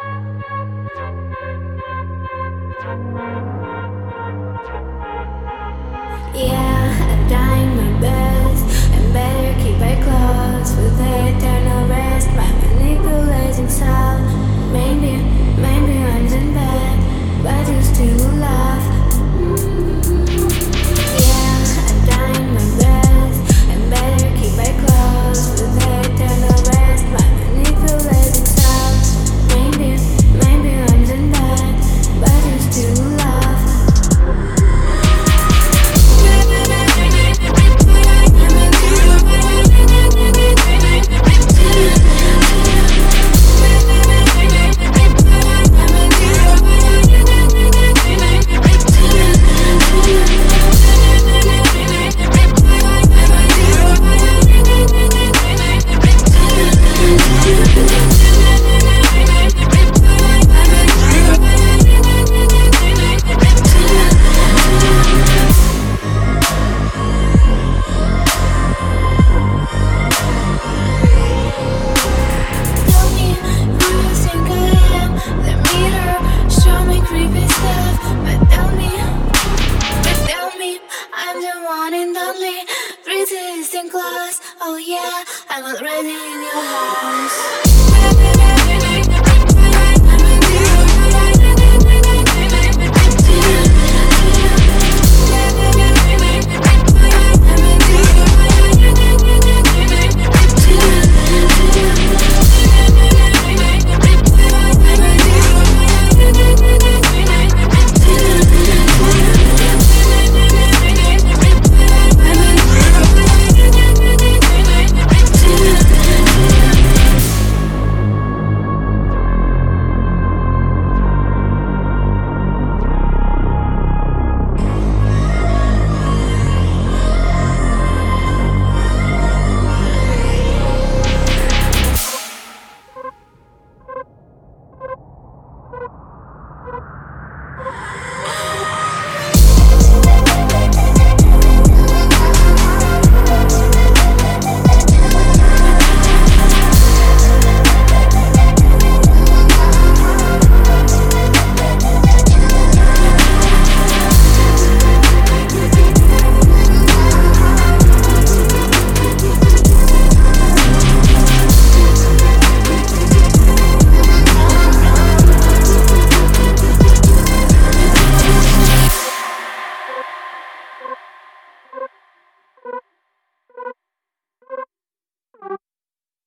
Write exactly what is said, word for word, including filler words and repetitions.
Yeah, I'm trying my best and better keep it close with the eternal rest. My manipulating sound. Maybe, maybe I'm in bed, but you still love. Yeah, I'm trying my best and better keep it close with the eternal rest. My manipulating sound. Maybe, maybe I'm in bed, but you still love. Resisting class, oh yeah, I'm already in your house.